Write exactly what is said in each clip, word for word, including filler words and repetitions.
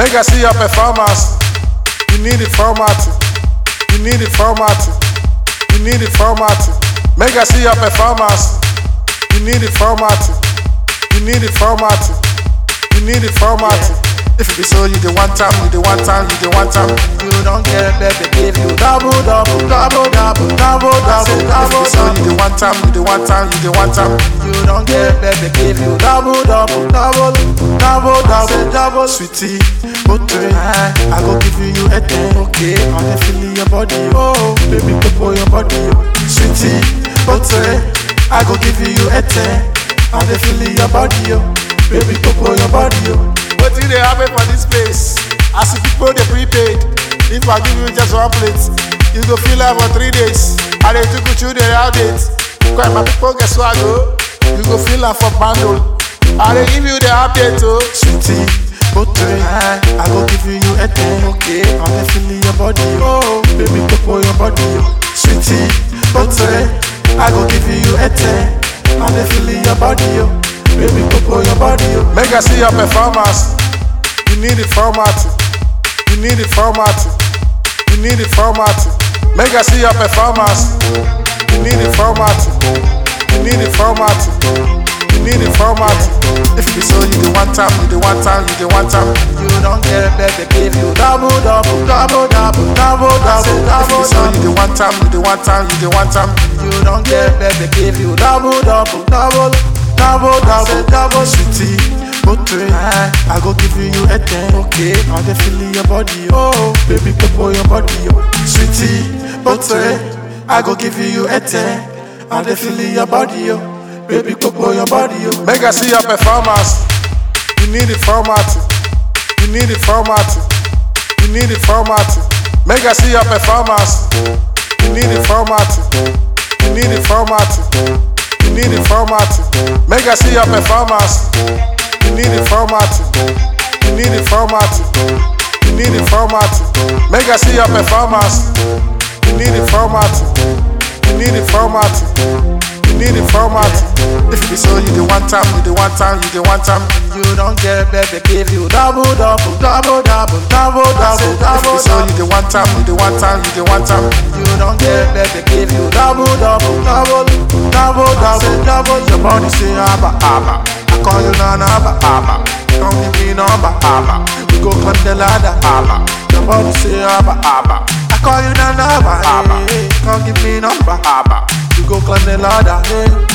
Make I see your performance. You need it formatting. You need it formatting. You need it formatting. Make I see your performance. You need it formatting. You need it formatting. You need it formatting. If it be so, you the one time, you the one time, you the one time. You don't get baby, give you double, double, double, double, double, double, double. So you the one time, you the one time, you the one time. You don't get baby, give you double, double, double, double, double, double. Sweetie, butter, I go give you a thing, okay? I'm the feeling your body, oh, baby, popo your body, oh. Sweetie, butter, I go give you a thing, I'm the feeling your body, oh, baby, popo your body, oh. What did they happen for this place? As if people they prepaid. If I give you just one plate, you go feel like for three days. And they took you through the round date. Quite my people get swaggo. You go feel like for bundle. And they give you the update too. Sweetie, butter, I go give you a thing, okay? I'm the feeling your body, oh, baby, popo your body, oh. Sweetie, butter, I go give you a thing. I'm the feeling your body, oh. Baby, popo your body, oh. Make I see your performance. You need it formatting. You need it formatting. You need it formatting. Make I see your performance. You need it formatting. You need it formatting. You need it formatting. If it be so, you the one time, you the one time, you the one time. You don't get baby, give you double, double, double, double, double, double, double. If it be so, you the one time, you the one time, you the one time. You don't get baby, give you double, double, double. Double, double, double, sweetie, butter, I go give you a thing, okay? I'm the feeling your body, oh, baby, popo your body, oh. Sweetie, butter, I go give you a thing, I'm the feeling your body, oh, baby, popo your body, oh. Make I see your performance. You need it formatting. You need it formatting. You need it formatting. Make I see your performance. You need it formatting. You need it formatting. You need it formatting. Make I see your performance. You need it formatting. You need it formatting. You need it formatting. Make I see your performance. You need it formatting. You need it formatting. You need it formatting. If it be so, you the one time, you the one time, you the one time. You don't get baby, give you double, double, double, double, double, double, double. If it be so, you the one time, you the one time, you the one time. You don't get baby, give you double, double, double, double, double, double. Your body say abba abba. I call you nana abba abba. Come give me number abba. We go climb the ladder abba. Your body say abba abba. I call you nana abba abba. Come give me number abba. We go climb the ladder. Hey.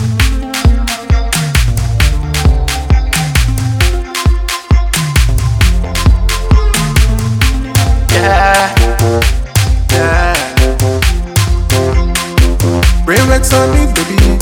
Yeah, yeah. Bring back on me, baby.